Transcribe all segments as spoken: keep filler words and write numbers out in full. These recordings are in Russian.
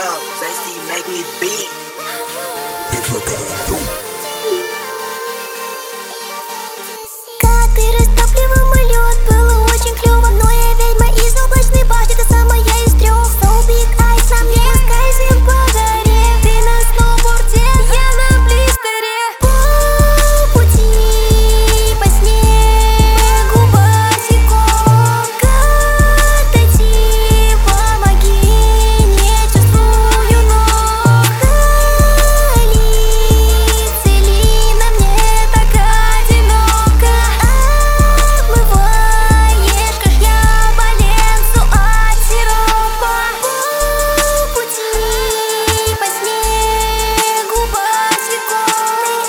love, Stacy make me beat. Как ты растапливал мой лед, было очень клево. Но я ведьма из облачной башни, ты самая из трех. So big eyes на мне, скользим по горе. Ты на сноуборде, я на блистере. Полпути по снегу босиком. Катати, помоги, не чувствую ног. Халит, Селина, мне так одиноко. Обмываешь кашля Баленсу от сиропа. Полпути по снегу босиком.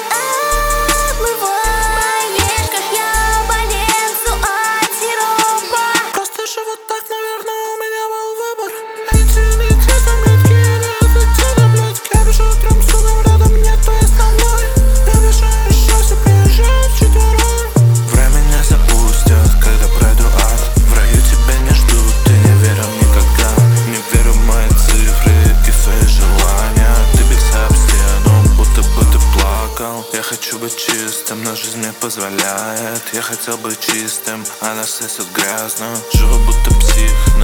Обмываешь кашля Баленсу от сиропа. Просто живу так, наверное, у меня был выбор. Эти лица заметки или офицеры, блядь. Я вижу утром с углом рядом, нет той основной. Я вижу еще все приезжают вчетвером. Время не запустят, когда пройду ад. В раю тебя не ждут, ты не верил никогда. Не верю в мои цифры и в свои желания. Ты бился об стену, будто бы ты плакал. Я хочу быть чистым, но жизнь мне позволяет. Я хотел быть чистым, она сосет грязно. Живу будто псих,